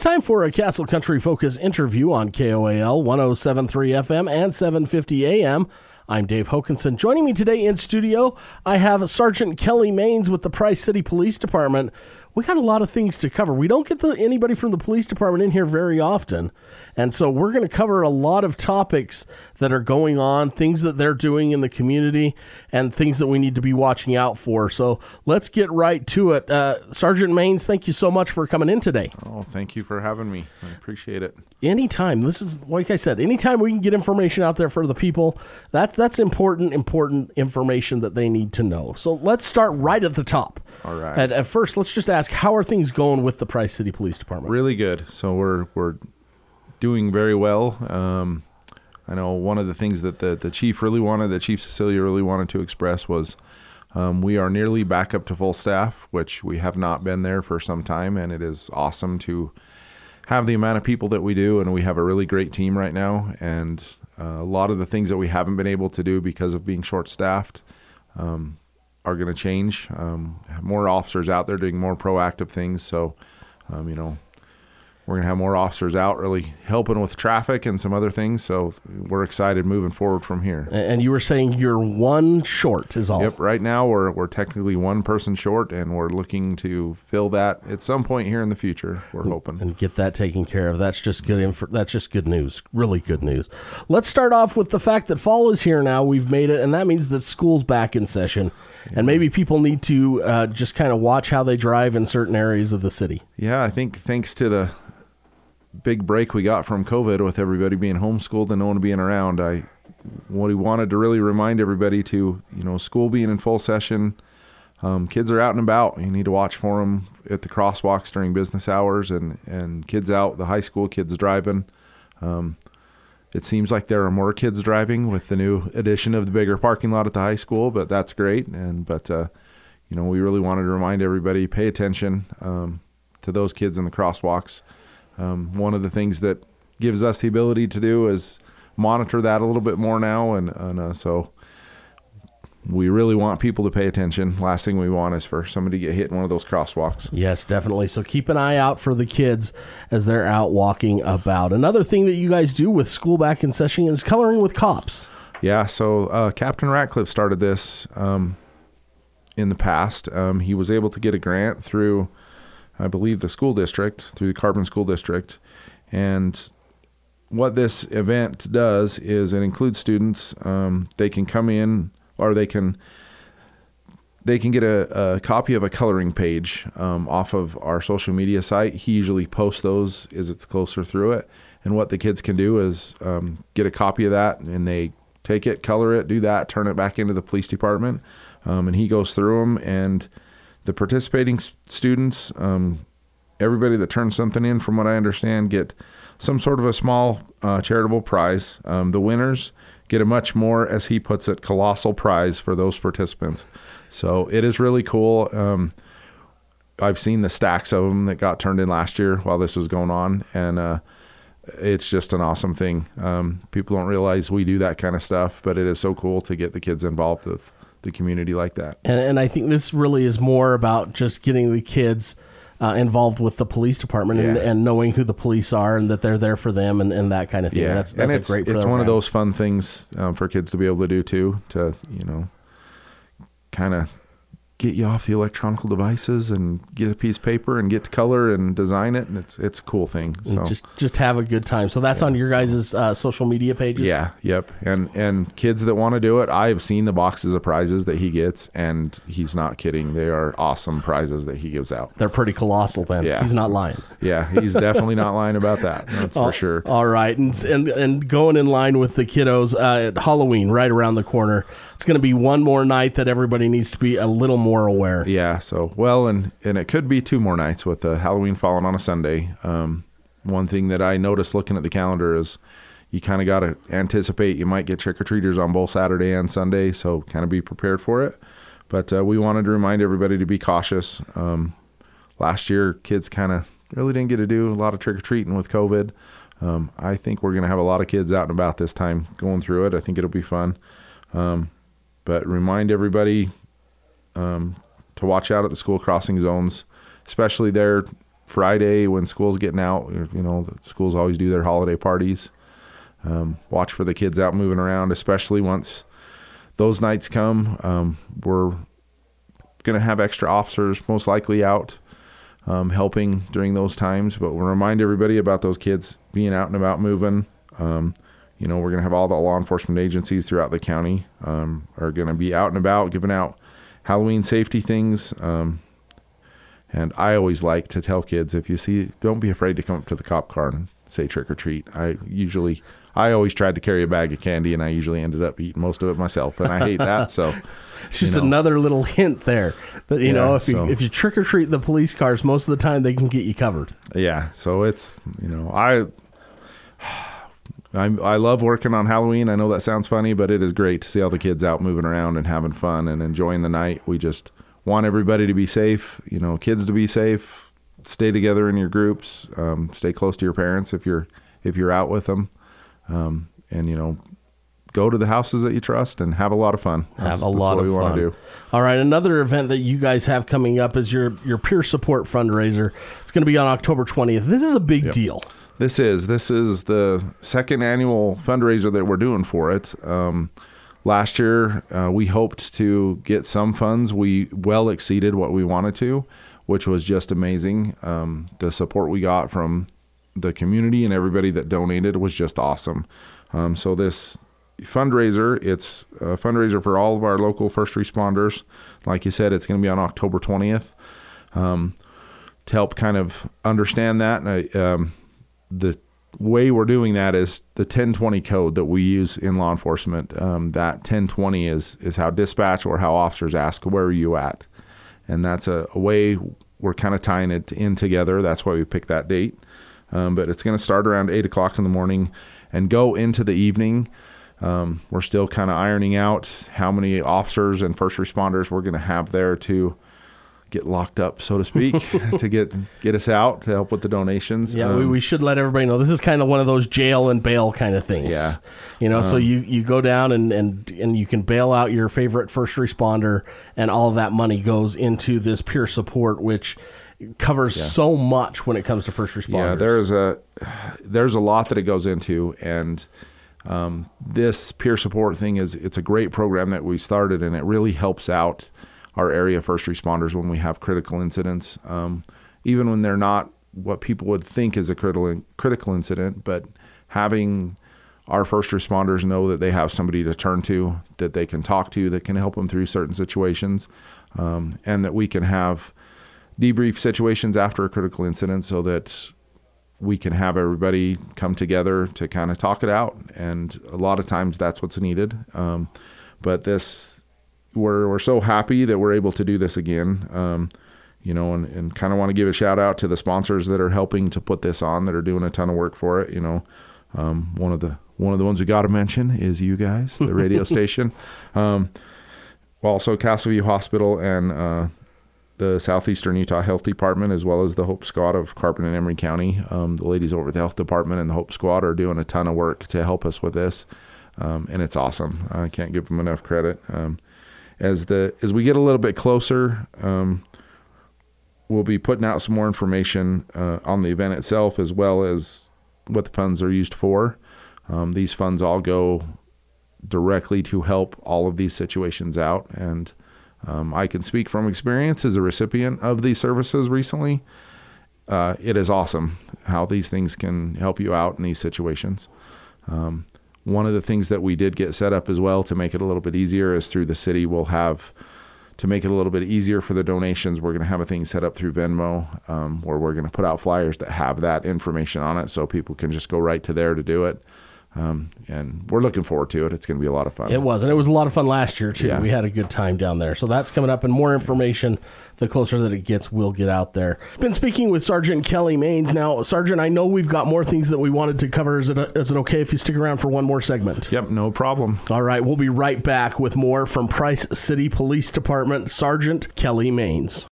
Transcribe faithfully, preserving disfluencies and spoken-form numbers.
time for a Castle Country Focus interview on K O A L one oh seven point three F M and seven fifty A M. I'm Dave Hokinson. Joining me today in studio, I have Sergeant Kelly Maines with the Price City Police Department. We got a lot of things to cover. We don't get the, anybody from the police department in here very often, and so we're going to cover a lot of topics that are going on, things that they're doing in the community, and things that we need to be watching out for. So let's get right to it. Uh, Sergeant Maines, thank you so much for coming in today. Oh, thank you for having me. I appreciate it. Anytime. This is, like I said, anytime we can get information out there for the people, that, that's important, important information that they need to know. So let's start right at the top. All right. At, at first, let's just ask, how are things going with the Price City Police Department? Really good. So we're we're doing very well. Um, I know one of the things that the, the chief really wanted, that Chief Cecilia really wanted to express was um, we are nearly back up to full staff, which we have not been there for some time, and it is awesome to have the amount of people that we do, and we have a really great team right now, and uh, a lot of the things that we haven't been able to do because of being short-staffed um, are going to change. Um, more officers out there doing more proactive things, so um, you know, we're going to have more officers out really helping with traffic and some other things, so we're excited moving forward from here. And you were saying you're one short is all. Yep, right now we're we're technically one person short, and we're looking to fill that at some point here in the future, we're hoping. And get that taken care of. That's just good inf- that's just good news, really good news. Let's start off with the fact that fall is here now. We've made it, and that means that school's back in session. Yeah. And maybe people need to uh, just kind of watch how they drive in certain areas of the city. Yeah, I think thanks to the big break we got from COVID with everybody being homeschooled and no one being around, I what we wanted to really remind everybody to, you know, school being in full session, um, kids are out and about. You need to watch for them at the crosswalks during business hours, and, and kids out, the high school kids driving. Um, it seems like there are more kids driving with the new addition of the bigger parking lot at the high school, but that's great. And but uh, you know, we really wanted to remind everybody, pay attention um, to those kids in the crosswalks. Um, one of the things that gives us the ability to do is monitor that a little bit more now, and, and uh, so we really want people to pay attention. Last thing we want is for somebody to get hit in one of those crosswalks. Yes, definitely. So keep an eye out for the kids as they're out walking about. Another thing that you guys do with school back in session is coloring with cops. Yeah, so uh, Captain Ratcliffe started this um, in the past. Um, he was able to get a grant through, I believe, the school district, through the Carbon School District. And what this event does is it includes students. Um, they can come in, or they can they can get a, a copy of a coloring page um, off of our social media site. He usually posts those as it's closer through it. And what the kids can do is um, get a copy of that, and they take it, color it, do that, turn it back into the police department. Um, and he goes through them, and the participating students, um, everybody that turns something in, from what I understand, get some sort of a small uh, charitable prize. Um, the winners get a much more, as he puts it, colossal prize for those participants. So it is really cool. Um, I've seen the stacks of them that got turned in last year while this was going on, and uh, it's just an awesome thing. Um, people don't realize we do that kind of stuff, but it is so cool to get the kids involved with the community like that. And, and I think this really is more about just getting the kids uh, involved with the police department, yeah. and, and knowing who the police are and that they're there for them, and, and that kind of thing. Yeah, that's, that's and it's, a great program. It's one of those fun things um, for kids to be able to do too, to, you know, kind of get you off the electronic devices and get a piece of paper and get to color and design it, and it's it's a cool thing. So and just just have a good time. So that's yeah, on your guys' uh, social media pages? Yeah, yep. And and kids that want to do it, I've seen the boxes of prizes that he gets, and he's not kidding. They are awesome prizes that he gives out. They're pretty colossal then. Yeah. He's not lying. Yeah, he's definitely not lying about that. That's all, for sure. All right. And, and and going in line with the kiddos, uh, at Halloween right around the corner, it's going to be one more night that everybody needs to be a little more aware. Yeah. Yeah, so, well, and, and it could be two more nights with uh, Halloween falling on a Sunday. Um, one thing that I noticed looking at the calendar is you kind of got to anticipate you might get trick-or-treaters on both Saturday and Sunday, so kind of be prepared for it. But uh, we wanted to remind everybody to be cautious. Um, last year, kids kind of really didn't get to do a lot of trick-or-treating with COVID. Um, I think we're going to have a lot of kids out and about this time going through it. I think it'll be fun. Um, but remind everybody um, to watch out at the school crossing zones, especially there Friday when school's getting out, you know, the schools always do their holiday parties. Um, watch for the kids out moving around, especially once those nights come. Um, we're going to have extra officers most likely out um, helping during those times, but we'll remind everybody about those kids being out and about moving. Um, you know, we're going to have all the law enforcement agencies throughout the county um, are going to be out and about giving out Halloween safety things. Um, and I always like to tell kids, if you see, don't be afraid to come up to the cop car and say trick or treat. I usually, I always tried to carry a bag of candy, and I usually ended up eating most of it myself, and I hate that. So it's just you know. another little hint there that, you Yeah, know, if so. you if you trick or treat the police cars, most of the time they can get you covered. Yeah. So it's, you know, I, I, I love working on Halloween. I know that sounds funny, but it is great to see all the kids out moving around and having fun and enjoying the night. We just want everybody to be safe, you know, kids to be safe, stay together in your groups, um, stay close to your parents if you're, if you're out with them. Um, and, you know, go to the houses that you trust and have a lot of fun. Have That's, a that's lot what of we want fun. to do. All right, another event that you guys have coming up is your your peer support fundraiser. It's going to be on October twentieth. This is a big Yep. deal. This is this is the second annual fundraiser that we're doing for it. Um, last year, uh, we hoped to get some funds. We well exceeded what we wanted to, which was just amazing. Um, the support we got from the community and everybody that donated was just awesome. Um, so this fundraiser, it's a fundraiser for all of our local first responders. Like you said, it's going to be on October twentieth. Um, to help kind of understand that, and I, um, the way we're doing that is the ten twenty code that we use in law enforcement. Um, that ten twenty is is how dispatch or how officers ask, where are you at? And that's a, a way we're kind of tying it in together. That's why we picked that date. Um, but it's going to start around eight o'clock in the morning and go into the evening. Um, we're still kind of ironing out how many officers and first responders we're going to have there to get locked up, so to speak, to get get us out to help with the donations. Yeah, um, we, we should let everybody know this is kind of one of those jail and bail kind of things. Yeah. You know, Um, so you, you go down and, and, and you can bail out your favorite first responder, and all of that money goes into this peer support, which covers Yeah. so much when it comes to first responders. Yeah, there's a there's a lot that it goes into, and um, this peer support thing is it's a great program that we started, and it really helps out our area first responders when we have critical incidents, um, even when they're not what people would think is a critical critical incident, but having our first responders know that they have somebody to turn to, that they can talk to, that can help them through certain situations, um, and that we can have debrief situations after a critical incident so that we can have everybody come together to kind of talk it out. And a lot of times that's what's needed. Um, but this, we're, we're so happy that we're able to do this again. Um, you know, and, and kind of want to give a shout out to the sponsors that are helping to put this on, that are doing a ton of work for it. You know, um, one of the, one of the ones we got to mention is you guys, the radio station. Um, also Castleview Hospital and, uh, the Southeastern Utah Health Department, as well as the Hope Squad of Carbon and Emery County. Um, the ladies over at the Health Department and the Hope Squad are doing a ton of work to help us with this, um, and it's awesome. I can't give them enough credit. Um, as the as we get a little bit closer, um, we'll be putting out some more information uh, on the event itself, as well as what the funds are used for. Um, these funds all go directly to help all of these situations out, and Um, I can speak from experience as a recipient of these services recently. Uh, it is awesome how these things can help you out in these situations. Um, one of the things that we did get set up as well to make it a little bit easier is through the city. We'll have, to make it a little bit easier for the donations, we're going to have a thing set up through Venmo um, where we're going to put out flyers that have that information on it so people can just go right to there to do it. Um, and we're looking forward to it. It's going to be a lot of fun. It was, and it was a lot of fun last year, too. Yeah. We had a good time down there. So that's coming up, and more information, the closer that it gets, we'll get out there. Been speaking with Sergeant Kelly Mains. Now, Sergeant, I know we've got more things that we wanted to cover. Is it, is it okay if you stick around for one more segment? Yep, no problem. All right, we'll be right back with more from Price City Police Department, Sergeant Kelly Mains.